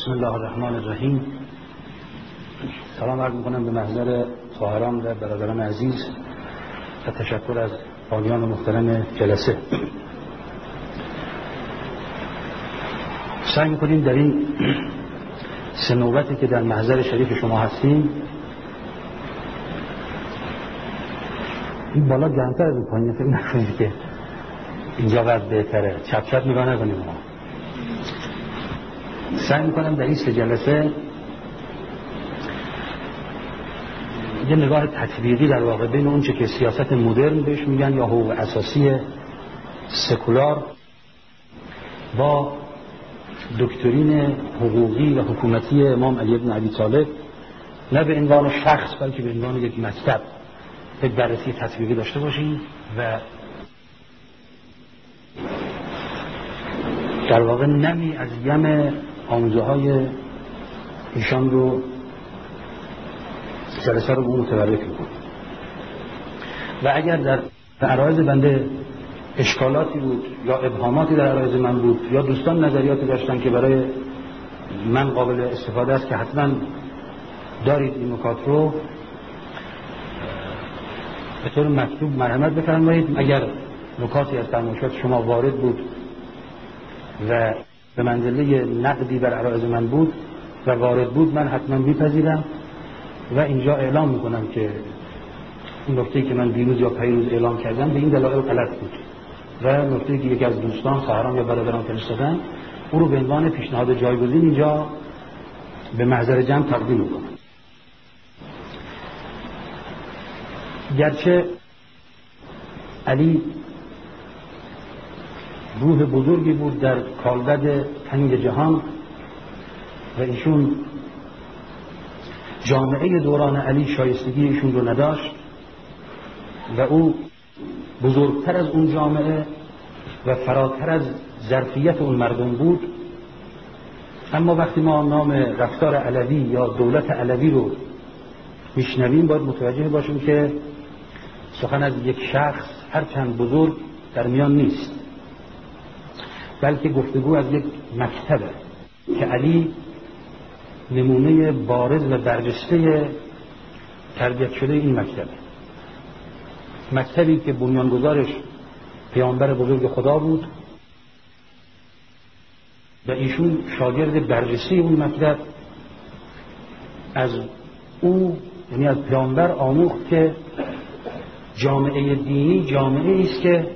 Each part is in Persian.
بسم الله الرحمن الرحیم. سلام عرض میکنم به محضر خواهران و برادران عزیز و تشکر از بانیان محترم جلسه. سعی میکنیم در این سه نوبتی که در محضر شریف شما هستیم، این بالا گرمتر از اون پایین، فکر نکنید که اینجا وضع بهتره، چپ چپ نگاه نکنیم. سعی میکنم در این سه جلسه یه نگاه تطبیقی در واقع بین اون چه که سیاست مدرن بهش میگن یا حقوق اساسی سکولار با دکترین حقوقی و حکومتی امام علی بن ابی طالب، نه به عنوان شخص بلکه به عنوان یک مکتب، یک بررسی تطبیقی داشته باشیم و در واقع نمی از یم آموزه های ایشان رو جلسه رو به اون متبرک میکنیم. و اگر در عرایض بنده اشکالاتی بود یا ابهاماتی در عرایض من بود یا دوستان نظریاتی داشتن که برای من قابل استفاده است که حتما دارید این نکات رو به طور مکتوب مرحمت بفرمایید. اگر نکاتی از فرمایشات شما وارد بود و به منزله نقدی بر عرایض من بود و وارد بود، من حتما میپذیرم و اینجا اعلام میکنم که این نکته‌ای که من دیروز یا پیروز اعلام کردم به این دلایل غلط بود و نکته‌ای که یکی از دوستان خواهران یا برادران فرستادن او رو به عنوان پیشنهاد جایگزین اینجا به محضر جمع تقدیم میکنم. گرچه علی روح بزرگی بود در کالبد تنگ جهان و ایشون جامعه دوران علی شایستگی ایشون رو نداشت و او بزرگتر از اون جامعه و فراتر از ظرفیت اون مردم بود. اما وقتی ما نام رفتار علوی یا دولت علوی رو میشنویم باید متوجه باشیم که سخن از یک شخص هرچند بزرگ در میان نیست، بلکه گفتگو از یک مکتبه که علی نمونه بارز و برجسته تربیت شده این مکتبی که بنیانگذارش پیامبر بزرگ خدا بود و ایشون شاگرد برجسته اون مکتب از او، یعنی از پیامبر، آموخت که جامعه دینی جامعه است که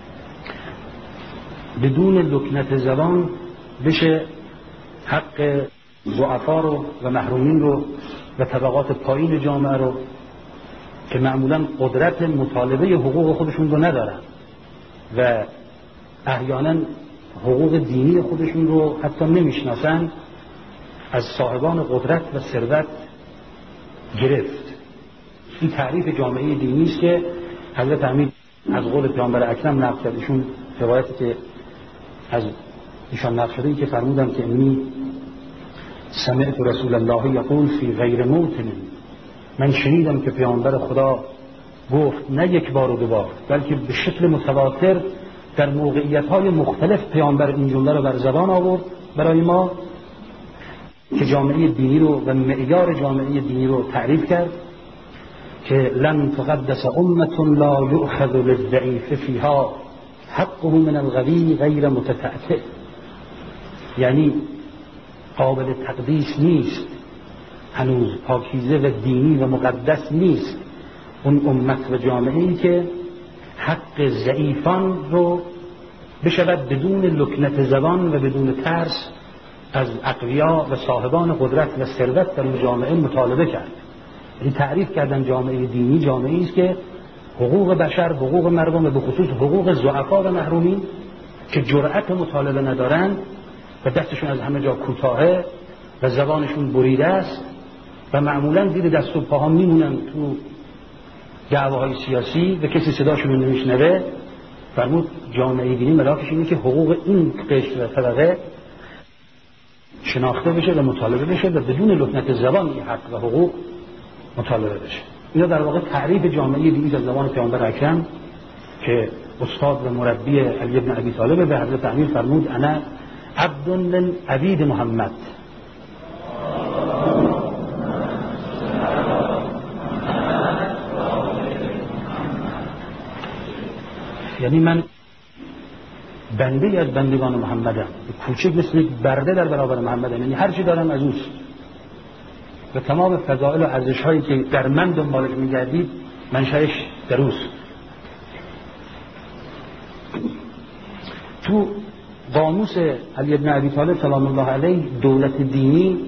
بدون لکنت زبان بشه حق ضعفا رو و محرومین رو و طبقات پایین جامعه رو که معمولا قدرت مطالبه حقوق خودشون رو ندارن و احیانا حقوق دینی خودشون رو حتی نمیشناسن، از صاحبان قدرت و ثروت گرفت. این تعریف جامعه دینی است که حضرت امیر از قول پیامبر اکرم نقل کرد. ایشون روایتی که از ایشان نقل شده ای که فرمودن که انی سمعت رسول الله یقول فی غیر موطن، من شنیدم که پیامبر خدا گفت نه یک بار و دو بار بلکه به شکل متواتر در موقعیت‌های مختلف پیامبر این جمله رو بر زبان آورد برای ما که جامعه دینی رو و معیار جامعه دینی رو تعریف کرد که لن تقدس امة لا یؤخذ للضعیف فیها حقه من القوی غیر متتأتئ، یعنی قابل تقدیس نیست، هنوز پاکیزه و دینی و مقدس نیست اون امت و جامعه‌ای که حق ضعیفان رو بشود بدون لکنت زبان و بدون ترس از اقویا و صاحبان قدرت و ثروت در اون جامعه مطالبه کرد. یعنی تعریف کردن جامعه دینی جامعه‌ای است که حقوق بشر، حقوق مردم و به خصوص حقوق ضعفا و محرومین که جرأت مطالبه ندارن و دستشون از همه جا کوتاهه و زبانشون بریده است و معمولا زیر دست و پاها میمونن تو دعواهای سیاسی و کسی صداشون رو نمیشنوه. فرمود جامعه دینی ملاکش اینه که حقوق این قشر و طبقه شناخته بشه و مطالبه بشه و بدون لکنت زبان این حق و حقوق مطالبه بشه. اینا در واقع تعریف جامعه دینی از زبان پیامبر اکرم که استاد و مربی علی بن ابی طالب به حضرت امیر فرمود انا عبد من عبید محمد، یعنی من بنده از بندگان محمدم، کوچک مثل یک برده در برابر محمدم، یعنی هر چی دارم از اوست و تمام فضائل و ارزش هایی که در من دنبالش میگردید منشأش در اوست. تو قاموس علی بن ابی طالب سلام الله علیه دولت دینی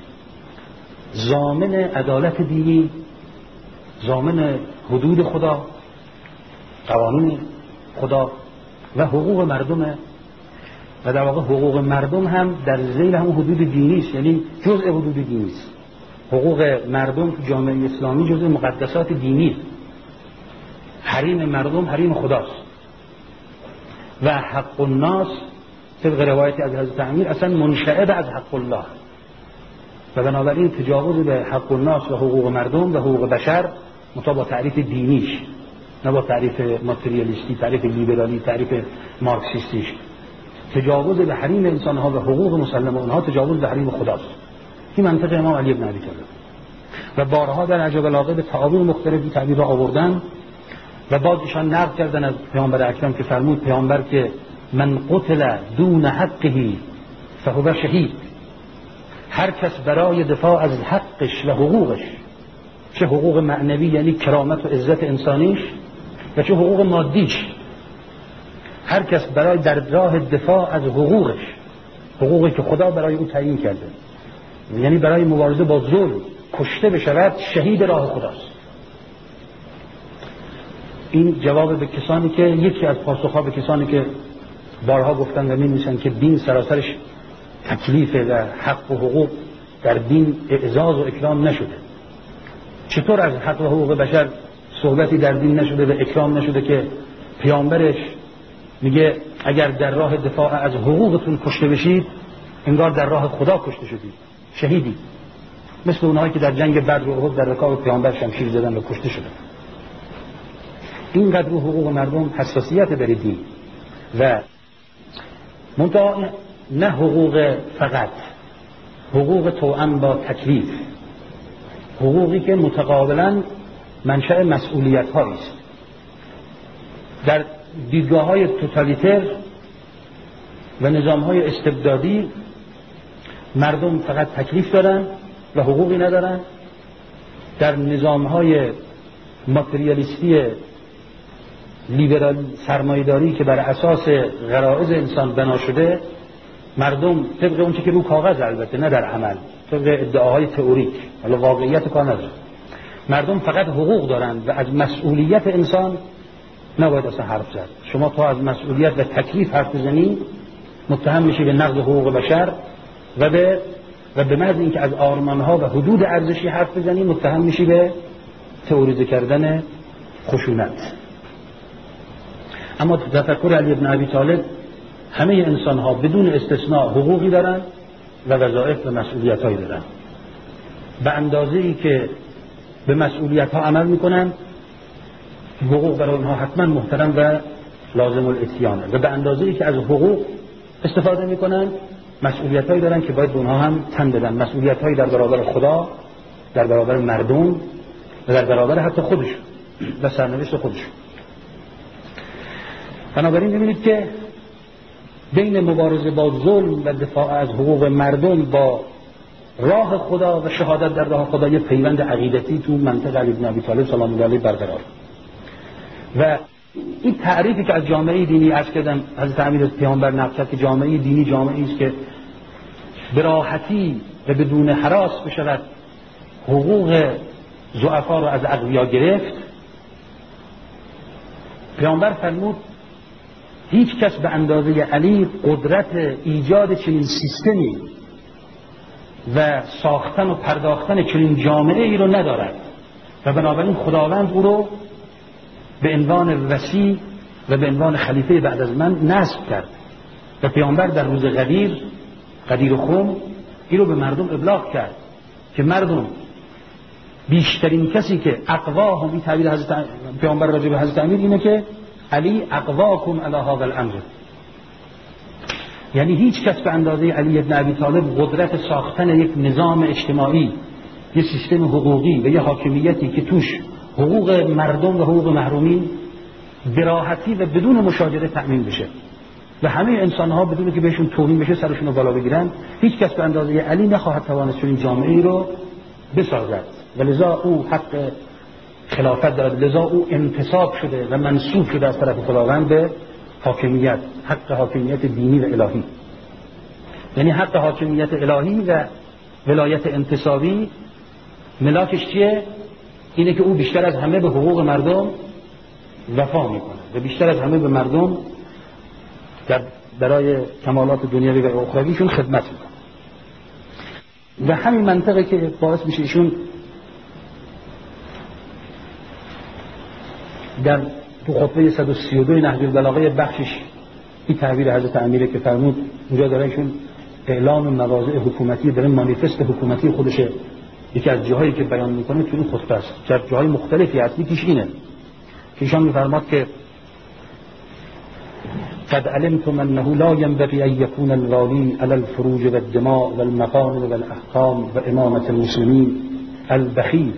ضامن عدالت دینی، ضامن حدود خدا، قوانین خدا و حقوق مردمه و در واقع حقوق مردم هم در ذیل هم حدود دینی است، یعنی جزء حدود دینی است. حقوق مردم تو جامعه اسلامی جزء مقدسات دینی است. حریم مردم حریم خداست و حق الناس طبق روایتی از حضرت امیر اصلا منشأ از حق الله و بنابراین تجاوز به حق الناس و حقوق مردم و حقوق بشر مطابق تعریف دینیش، نه با تعریف ماتریالیستی، تعریف لیبرالی، تعریف مارکسیستیش. تجاوز به حریم انسانها و حقوق مسلم اونها تجاوز به حریم خداست. این منطق امام علی بن ابی طالب و بارها در نهج البلاغه به تعابیر مختلفی تعبیر را آوردن و باز ایشان نقل کردن از پیامبر اکرم که فرمود پیامبر که من قتل دون حقه فهو شهید، هر کس برای دفاع از حقش و حقوقش، چه حقوق معنوی یعنی کرامت و عزت انسانیش و چه حقوق مادیش، هر کس برای در راه دفاع از حقوقش، حقوقی که خدا برای او تعیین کرده، یعنی برای مبارزه با ظلم کشته بشود، شهید راه خداست. این جواب به کسانی که یکی از پاسخها به کسانی که بارها گفتن و می‌نویسن که دین سراسرش تکلیف و حق و حقوق در دین اعزاز و اکرام نشده. چطور از حق و حقوق بشر صحبتی در دین نشده و اکرام نشده که پیامبرش میگه اگر در راه دفاع از حقوقتون کشته بشید انگار در راه خدا کشته شدید، شهیدی، مثل اونهایی که در جنگ بدر و احد در رکاب پیامبر شمشیر زدن و کشته شدن. اینقدر رو حقوق مردم حساسیت در دین و منتها نه حقوق فقط، حقوق توأم با تکلیف، حقوقی که متقابلا منشأ مسئولیت هایی است. در دیدگاه های توتالیتر و نظام های استبدادی مردم فقط تکلیف دارن و حقوقی ندارن. در نظام های ماتریالیستی لیبرال سرمایه‌داری که بر اساس غرایز انسان بنا شده، مردم طبق اون چیزی که رو کاغذ، البته نه در عمل، طبق ادعاهای تئوریک، حالا واقعیت کار نداره، مردم فقط حقوق دارند و از مسئولیت انسان نباید اصلا حرف زد. شما تا از مسئولیت و تکلیف حرف بزنی متهم میشی به نقض حقوق بشر و به محض اینکه از آرمانها و حدود ارزشی حرف بزنی متهم میشی به تئوریزه کردن خشونت. اما تفکر علی بن ابی طالب همه انسان‌ها بدون استثناء حقوقی دارن و وظایف و مسئولیت‌هایی دارن. به اندازه‌ای که به مسئولیت‌ها عمل می‌کنن، حقوق برای اونها حتما محترم و لازم الاتیانه و به اندازه‌ای که از حقوق استفاده می‌کنن، مسئولیت‌هایی دارن که باید به اونها هم تن بدن، مسئولیت‌هایی در برابر خدا، در برابر مردم و در برابر حتی خودشون و سرنوشت خودشون. بنابراین ببینید که بین مبارزه با ظلم و دفاع از حقوق مردم با راه خدا و شهادت در راه خدا یه پیوند عقیدتی تو منطقه علی بن ابی طالب سلام الله علیه برقرار. و این تعریفی که از جامعه دینی عرض کردم حضرت امیر پیامبر نقل کرد که جامعه دینی جامعه‌ای است که به راحتی و بدون هراس بشود حقوق ضعفا را از اقویا گرفت، پیامبر فرمود هیچ کس به اندازه علی قدرت ایجاد چنین سیستمی و ساختن و پرداختن چنین جامعه ای رو ندارد و بنابراین خداوند او رو به عنوان وصی و به عنوان خلیفه بعد از من نصب کرد و پیامبر در روز قدیر خم این رو به مردم ابلاغ کرد که مردم بیشترین کسی که اقواهم، این تعبیر حضرت پیامبر راجع به حضرت امیر اینه که علی اقواکم علی هذا الامر، یعنی هیچ کس به اندازه علی بن ابی طالب قدرت ساختن یک نظام اجتماعی، یک سیستم حقوقی و یک حاکمیتی که توش حقوق مردم و حقوق محرومین به راحتی و بدون مشاجره تأمین بشه و همه انسان‌ها بدون که بهشون توهین بشه سرشون رو بالا بگیرن. هیچ کس به اندازه علی نخواهد توانست چنین جامعه‌ای رو بسازد و لذا او حق خلافت دارد، لذا او انتصاب شده و منسوب شده از طرف خداوند به حاکمیت، حق حاکمیت دینی و الهی. یعنی حق حاکمیت الهی و ولایت انتصابی ملاکش چیه؟ اینه که او بیشتر از همه به حقوق مردم وفا میکنه و بیشتر از همه به مردم برای کمالات دنیوی و اخرویشون خدمت میکنه. و همین منطقه که باعث میشه ایشون در تو خطبه 132 نهج البلاغه بخشش این تعبیر حضرت امیره که فرمود اونجا داره ایشون اعلام مواضع حکومتی، داره مانیفست حکومتی خودشه یکی از جاهایی که بیان میکنه تو این خطبه است. در جاهای مختلفی هست، یکیش اینه که ایشان میفرماد که قد علمتم انه لا ينبغي ان يكون الوالي على الفروج والدماء والمغانم والاحكام وامامه المسلمين البخيل.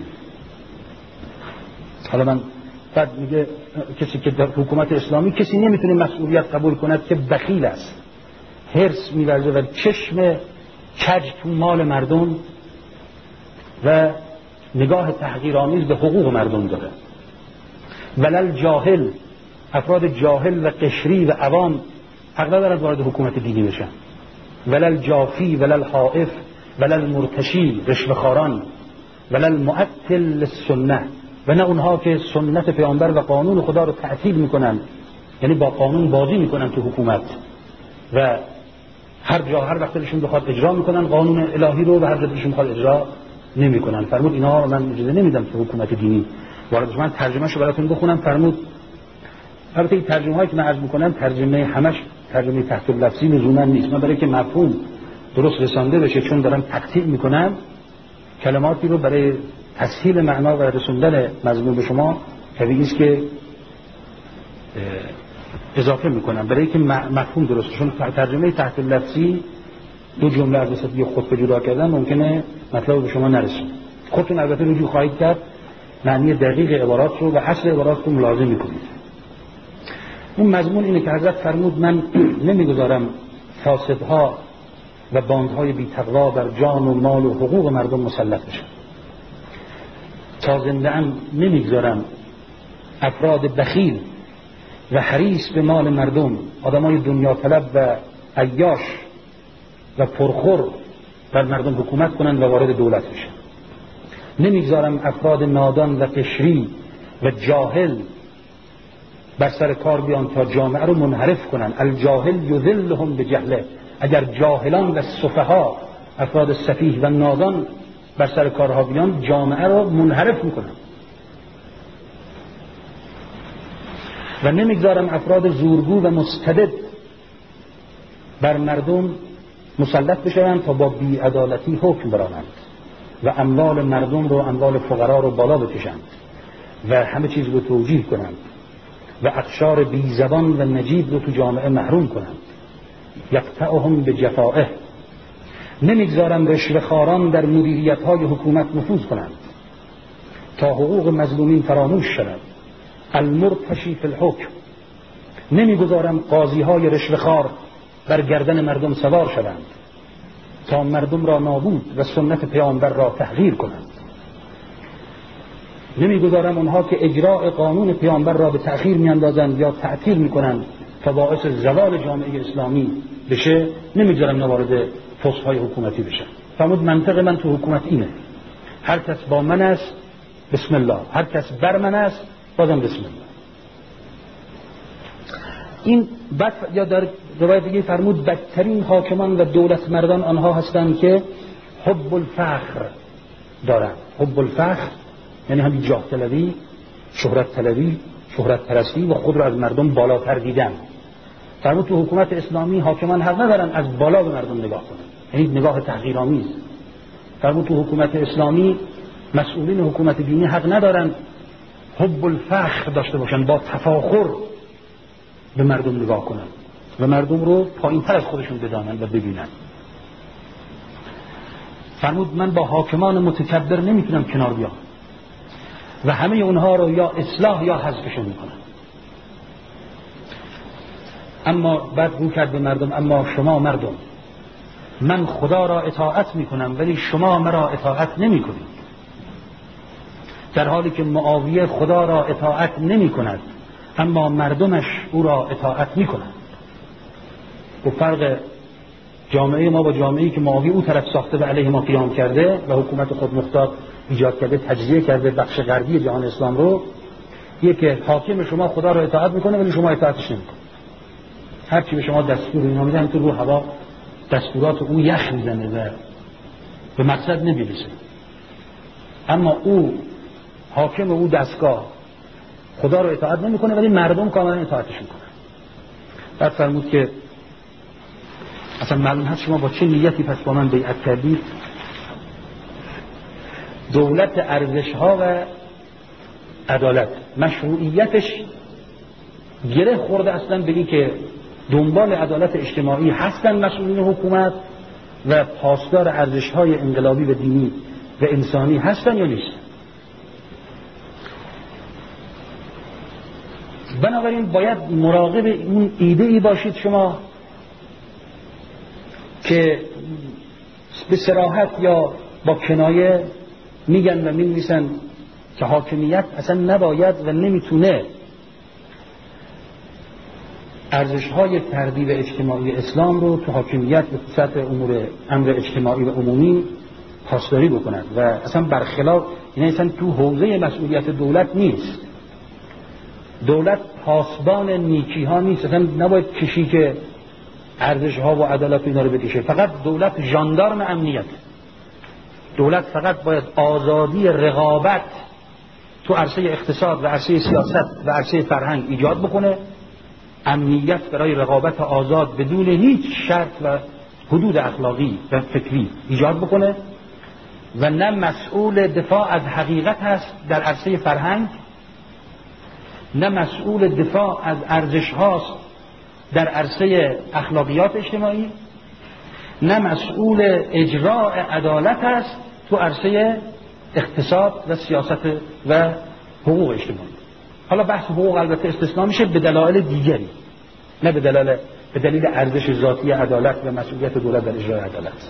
حالا من بعد میگه کسی که در حکومت اسلامی کسی نمیتونه مسئولیت قبول کند که بخیل است، حرص می‌ورزه و چشم کج تو مال مردم و نگاه تحقیرآمیز به حقوق مردم داره. ولل جاهل، افراد جاهل و قشری و عوام حق ندارند وارد حکومت دینی بشن. ولل جافی ولل حائف ولل مرتشی، رشوه‌خواران، ولل معطل للسنه، و نه اونها که سنت پیامبر و قانون خدا رو تعطیل میکنن، یعنی با قانون بازی میکنن تو حکومت و هر وقت دلشون بخواد اجرا میکنن قانون الهی رو و هر جا دلشون بخواد اجرا نمیکنن. فرمود اینا من اجازه نمیدم تو حکومت دینی وارد. من ترجمهشو براتون بخونم. فرمود البته این ترجمه هایی که من عرض میکنم ترجمه همش ترجمه تحت اللفظی لزوما نیست، من برای که مفهوم درست رسانده بشه چون دارم تقطیع میکنم کلماتی رو برای تسهیل معنا و رسوندن مضمون به شما طبیعی است که اضافه میکنم برای که مفهوم درست، چون ترجمه تحت اللفظی دو جمله از وسط یه خطبه جدا کردن ممکنه مطلب به شما نرسونه. خودتون البته رجوع خواهید کرد معنی دقیق عبارات رو و اصل عبارات رو ملاحظه میکنید. اون مضمون اینه که حضرت فرمود من نمیگذارم فاسدها و باندهای بی‌تقوا بر جان و مال و حقوق مردم مسلط بشن. تا زنده ام نمیگذارم افراد بخیل و حریص به مال مردم، آدمای دنیا طلب و عیاش و پرخور بر مردم حکومت کنند و وارد دولت بشن. نمیگذارم افراد نادان و قشری و جاهل بر سر کار بیان تا جامعه رو منحرف کنن. الجاهل یذلهم بجهله، اگر جاهلان و سفها افراد سفیه و نادان بر سر کارها بیان جامعه رو منحرف میکنن. و نمیگذارم افراد زورگو و مستبد بر مردم مسلط بشوند تا با بی‌عدالتی حکم برانند و اموال مردم رو، اموال فقرا رو بالا بکشند و همه چیز رو توجیه کنند و اقشار بی زبان و نجیب رو تو جامعه محروم کنند. یقطعهم بجفائه. نمیگذارم رشوه‌خواران در مدیریت‌های حکومت نفوذ کنند تا حقوق مظلومین فراموش شود. المرتشی فی الحکم. نمیگذارم قاضی‌های رشوه‌خوار بر گردن مردم سوار شوند تا مردم را نابود و سنت پیامبر را تحقیر کنند. نمیگذارم اونها که اجراء قانون پیامبر را به تأخیر میاندازند یا تعطیل میکنند تا باعث زوال جامعه اسلامی بشه، نمیگذارم وارد پست‌های حکومتی بشن. فرمود منطق من تو حکومت اینه: هر کس با من است بسم الله، هر کس بر من است بازم بسم الله. این بعد یا در روایت دیگه فرمود بدترین حاکمان و دولت مردان آنها هستند که حب الفخر دارند. حب الفخر یعنی همین جاه طلبی، شهرت طلبی، شهرت پرستی و خود را از مردم بالاتر دیدن. فرمود تو حکومت اسلامی حاکمان حق ندارن از بالا به مردم نگاه کنن، یعنی نگاه تحقیرآمیز. فرمود تو حکومت اسلامی مسئولین حکومت دینی حق ندارن حب الفخر داشته باشن، با تفاخر به مردم نگاه کنن و مردم رو پایین‌تر از خودشون بدانن و ببینن. فرمود من با حاکمان متکبر نمیتونم کنار بیام و همه اونها رو یا اصلاح یا حذفشون میکنم. اما بعد رو کرد به مردم اما شما مردم، من خدا را اطاعت میکنم ولی شما مرا اطاعت نمیکنید. در حالی که معاویه خدا را اطاعت نمی کند اما مردمش او را اطاعت می کنند. و فرق جامعه ما با جامعه‌ای که معاویه او طرف ساخته و علیه ما قیام کرده و حکومت خودمختار ایجاد کرده، تجزیه کرده بخش غربی جهان اسلام رو، که حاکم شما خدا را اطاعت میکنه ولی شما اطاعتش نمیکنید. هر چی به شما دستور اینا میدن تو رو هوا دستورات او یخ میزنه و به مقصد نمیرسه. اما او حاکم او دستگاه خدا رو اطاعت نمیکنه ولی مردم کاملا اطاعتش میکنن. بعد فرمود که اصلا معلوم هست شما با چه نیتی پس با من بیعت کردید؟ دولت ارزش‌ها و عدالت مشروعیتش گره خورده اصلا به این که دنبال عدالت اجتماعی هستن مسئولین حکومت و پاسدار ارزش‌های انقلابی و دینی و انسانی هستن یا نیست. بنابراین باید مراقب اون ایده ای باشید شما که به صراحت یا با کنایه میگن و مینویسن که حاکمیت اصلا نباید و نمیتونه ارزش‌های فردی و اجتماعی اسلام رو تو حاکمیت به سطح امر اجتماعی و عمومی پاسداری بکند و اصلا برخلاف، یعنی اصلا تو حوزه مسئولیت دولت نیست. دولت پاسبان نیکی ها نیست، اصلا نباید کشی که ارزش ها و عدالت اینا رو بکشه. فقط دولت ژاندارم امنیت. دولت فقط باید آزادی رقابت تو عرصه اقتصاد و عرصه سیاست و عرصه فرهنگ ایجاد بکنه، امنیت برای رقابت آزاد بدون هیچ شرط و حدود اخلاقی و فکری ایجاد بکنه و نه مسئول دفاع از حقیقت هست در عرصه فرهنگ، نه مسئول دفاع از ارزش هاست در عرصه اخلاقیات اجتماعی، نه مسئول اجراء عدالت است تو عرصه اقتصاد و سیاست و حقوق اجتماعی. حالا بحث حقوق البته استثناء میشه به دلایل دیگری، نه به دلیل ارزش ذاتی عدالت و مسئولیت دولت در اجرای عدالت.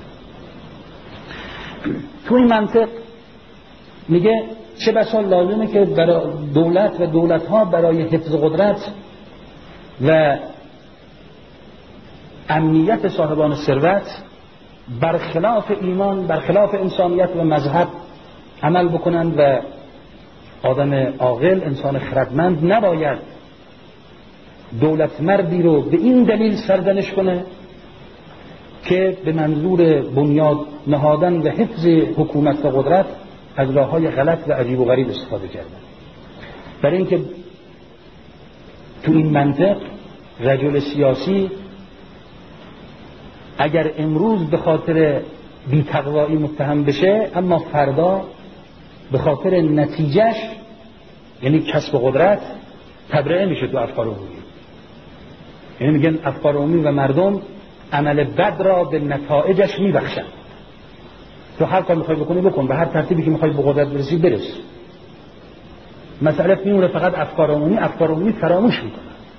تو این منطق میگه چه بسا لازمه که برای دولت و دولت‌ها برای حفظ قدرت و امنیت صاحبان ثروت برخلاف ایمان، برخلاف انسانیت و مذهب عمل بکنند و آدم عاقل، انسان خردمند نباید دولت مردی رو به این دلیل سرزنش کنه که به منظور بنیاد نهادن و حفظ حکومت و قدرت از راه‌های غلط و عجیب و غریب استفاده کردن. برای اینکه تو این منطق رجل سیاسی اگر امروز به خاطر بی‌تقوایی متهم بشه، اما فردا به خاطر نتیجهش یعنی کسب قدرت تبرئه میشه تو افکار عمومی. یعنی میگن افکار عمومی و مردم عمل بد را به نتایجش میبخشن. تو هر کار میخوای بکنی بکن، به هر ترتیبی که میخوای به قدرت برسی برس. مسئله میمونه فقط افکار عمومی فراموش میکنن.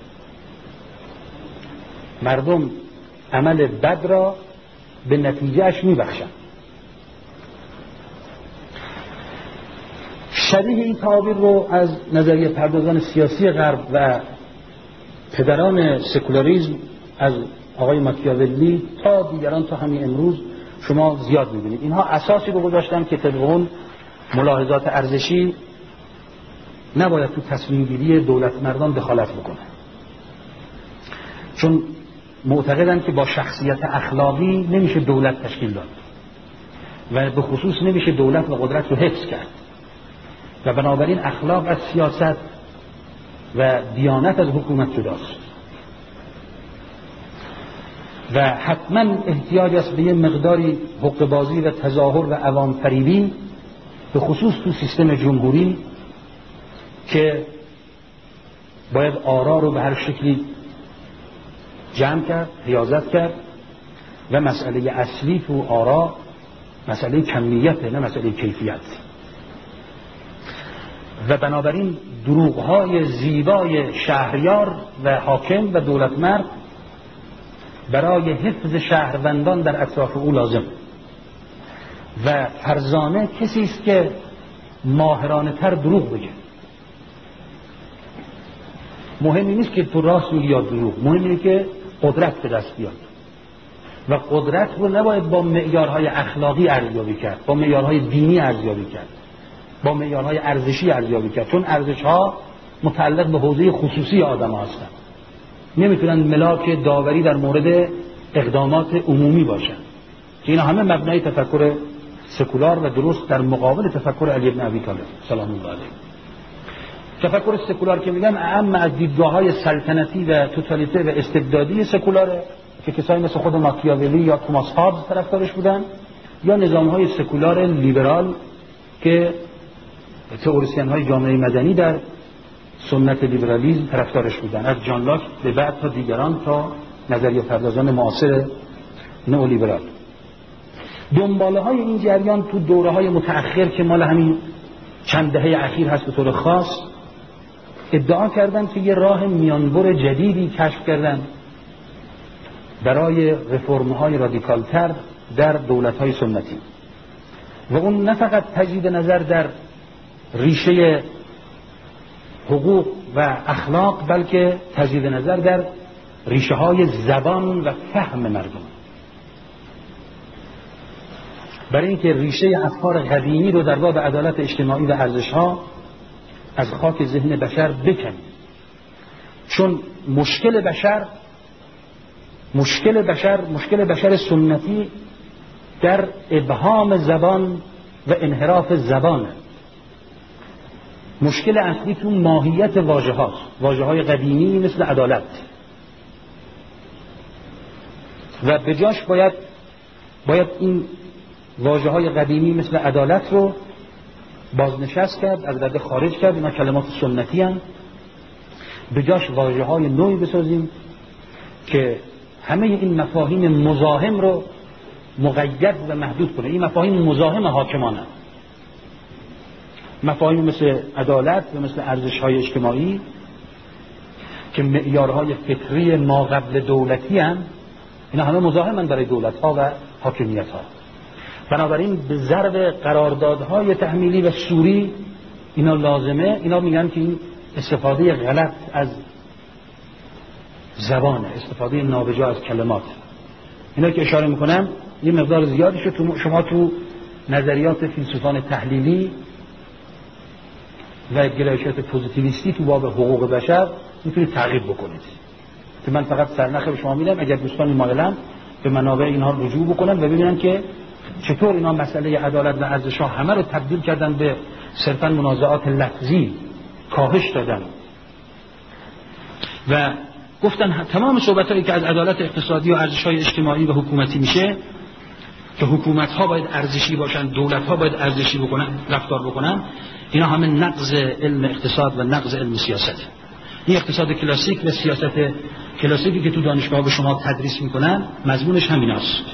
مردم عمل بد را به نتیجهش میبخشن. شبیه این تعابیر رو از نظریه پردازان سیاسی غرب و پدران سکولاریسم از آقای ماکیاولی تا دیگران تا همین امروز شما زیاد می‌بینید. اینها اساسی رو گذاشتن که طبق اون ملاحظات ارزشی نباید تو تصمیم گیری دولت مردان دخالت بکنه، چون معتقدن که با شخصیت اخلاقی نمیشه دولت تشکیل داد و به خصوص نمیشه دولت و قدرت رو حفظ کرد و بنابراین اخلاق از سیاست و دیانت از حکومت جداست و حتما احتیاج است به یه مقداری حقه‌بازی و تظاهر و عوام فریبی، به خصوص تو سیستم جمهوری که باید آرا رو به هر شکلی جمع کرد، ریاضت کرد و مسئله اصلی تو آرا مسئله کمیته نه مسئله کیفیت. و بنابراین دروغ‌های زیبای شهریار و حاکم و دولت مرد برای حفظ شهروندان در اطراف او لازم و فرزانه کسی است که ماهرانه تر دروغ بگه. مهم نیست که تو راست میگی یا دروغ، مهم اینه که قدرت به دست بیاد و قدرت رو نباید با معیارهای اخلاقی ارزیابی کرد، با معیارهای دینی ارزیابی کرد، با معیارهای ارزشی ارزیابی کرد، چون ارزش‌ها متعلق به حوزه خصوصی آدم‌ها هستند، نمیتونن ملاک داوری در مورد اقدامات عمومی باشن که اینا همه مبنای تفکر سکولار و درست در مقابل تفکر علی بن ابی طالب سلام الله علیه. تفکر سکولار که میگم اعم از دیدگاه‌های سلطنتی و توتالیته و استبدادی سکولاره که کسایی مثل خود ماکیاولی یا توماس هابز طرفدارش بودن، یا نظام‌های سکولار لیبرال که تئوریسین‌های جامعه مدنی در سنت لیبرالیسم طرفدارش بودن، از جان لاک به بعد تا دیگران تا نظریه پردازان معاصر نئولیبرال. دنباله‌های این جریان تو دوره‌های متأخر که مال همین چند دهه اخیر هست به طور خاص ادعا کردن که یه راه میانبر جدیدی کشف کردن برای رفرم‌های رادیکال‌تر در دولت‌های سنتی و اون نه فقط تجدید نظر در ریشه حقوق و اخلاق بلکه تجدید نظر در ریشه های زبان و فهم مردم، برای اینکه ریشه افکار قدیمی رو در باب عدالت اجتماعی و ارزش ها از خاک ذهن بشر بکنیم. چون مشکل بشر سنتی در ابهام زبان و انحراف زبانه. مشکل اصلی تو ماهیت واژه هاست، واژه های قدیمی مثل عدالت، و به جاش باید این واژه های قدیمی مثل عدالت رو بازنشست کرد، از رده خارج کرد. اینا کلمات سنتی هستند. به جاش واژه های نوعی بسازیم که همه این مفاهیم مزاحم رو مقید و محدود کنه. این مفاهیم مزاحم حاکمانه، مفاهیم مثل عدالت و مثل ارزش‌های اجتماعی که معیارهای فطری ما قبل دولتی هستند، اینا همه مزاحمن برای دولت‌ها و حاکمیت‌ها. بنابراین به ضرب قراردادهای تحمیلی و سوری اینا لازمه. اینا میگن که این استفاده غلط از زبانه، استفاده نابجا از کلمات. اینا که اشاره میکنم یه مقدار زیادی شما تو نظریات فیلسوفان تحلیلی و گرایشات پوزیتیویستی تو باب حقوق بشر میتونید تعقیب بکنید که من فقط سرنخ به شما میدم. اگر دوستان مایلن به منابع اینها رجوع بکنن و ببینن که چطور اینا مسئله عدالت و ارزش‌ها همه رو تبدیل کردن به صرفاً منازعات لفظی، کاهش دادن و گفتن تمام صحبتایی که از عدالت اقتصادی و ارزش‌های اجتماعی و حکومتی میشه که حکومت‌ها باید ارزشی باشن، دولت‌ها باید ارزشی رفتار بکنن، اینا همه نقض علم اقتصاد و نقض علم سیاست. این اقتصاد کلاسیک و سیاست کلاسیکی که تو دانشگاه به شما تدریس میکنن مضمونش همیناست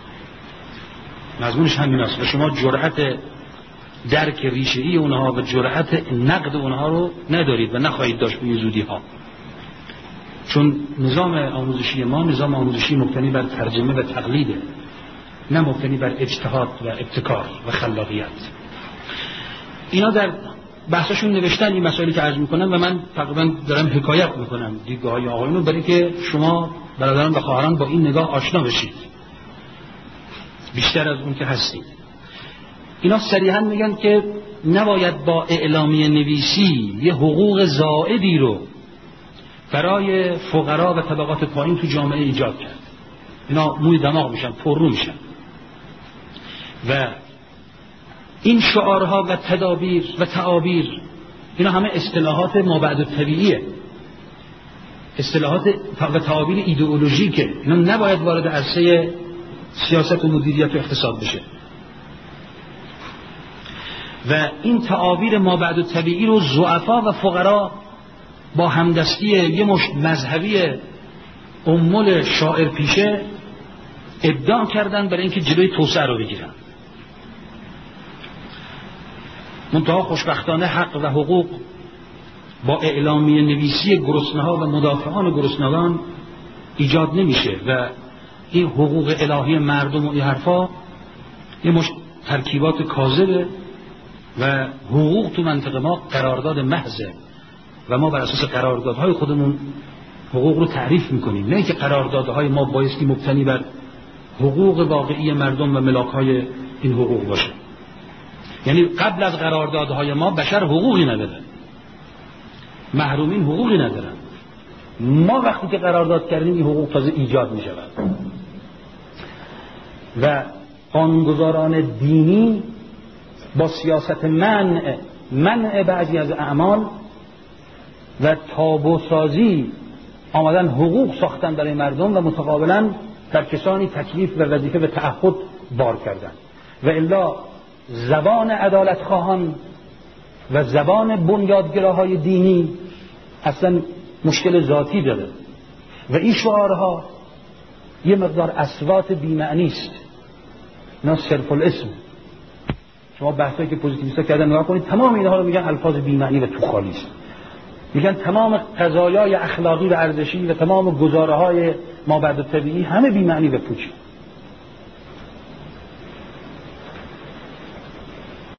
و شما جرأت درک ریشه‌ای اونها و جرأت نقد اونها رو ندارید و نخواهید داشت به زودی ها، چون نظام آموزشی ما نظام آموزشی مبتنی بر ترجمه و تقلیده، نه مبتنی بر اجتهاد و ابتکار و خلاقیت. اینا در بحثشون نوشتن این مسائلی که عرض میکنم و من تقریبا دارم حکایت میکنم دیدگاه‌های آقایون رو، برای که شما برادران و خواهران با این نگاه آشنا بشید بیشتر از اون که هستید. اینا صریحا میگن که نباید با اعلامیه نویسی یه حقوق زائدی رو برای فقرا و طبقات پایین تو جامعه ایجاد کرد. اینا موی دماغ میشن، پررو میشن و این شعارها و تدابیر و تعابیر اینا همه اصطلاحات مابعد الطبیعیه، اصطلاحات و تعابیر ایدئولوژیکه. اینا نباید وارد عرصه سیاست و مدیریت و اقتصاد بشه و این تعابیر مابعد الطبیعی رو ضعفا و فقرا با همدستی یه مشت مذهبی امول شاعر پیشه ابداع کردن برای اینکه جلوی توسعه رو بگیرن. منتها خوشبختانه حق و حقوق با اعلامیه نویسی گرسنه‌ها و مدافعان گرسنگان ایجاد نمیشه و این حقوق الهی مردم و این حرفا یه مش ترکیبات کاذبه و حقوق تو منطقه ما قرارداد محضه و ما بر اساس قراردادهای خودمون حقوق رو تعریف میکنیم، نه که قراردادهای ما بایستی مبتنی بر حقوق واقعی مردم و ملاکهای این حقوق باشه. یعنی قبل از قراردادهای ما بشر حقوقی نداره، محرومین حقوقی ندارن. ما وقتی که قرارداد کردیم این حقوق تازه ایجاد می شود و قانونگذاران دینی با سیاست منع بعضی از اعمال و تابوسازی آمدن حقوق ساختن برای مردم و متقابلا در کسانی تکلیف و وظیفه به تعهد بار کردن و الا زبان عدالت خواهان و زبان بنیادگراهای دینی اصلا مشکل ذاتی داره و این شعارها یه مقدار اصوات بی‌معنی است، نه صرف الاسم. شما بحثایی که پوزیتیویستا کردن نگاه کنید، تمام اینها رو میگن الفاظ بی‌معنی و تو خالی است. میگن تمام قضایای اخلاقی و ارزشی و تمام گزاره‌های ما بعد طبیعی همه بی‌معنی و پوچی.